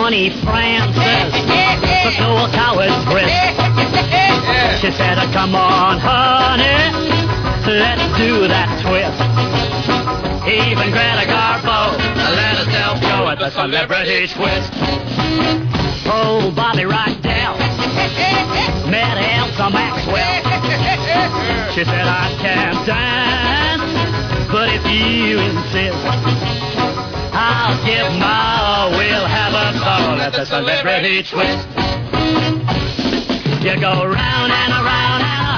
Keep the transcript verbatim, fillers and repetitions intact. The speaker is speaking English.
Bonnie Francis took no coward's risk. She said, come on, honey, let's do that twist. Even Greta Garbo let herself go at the celebrity twist. Oh, Bobby Rydell met Elsa Maxwell. She said, I can't dance, but if you insist, I'll give my, we'll have a ball at the celebrity twist. You go round and around and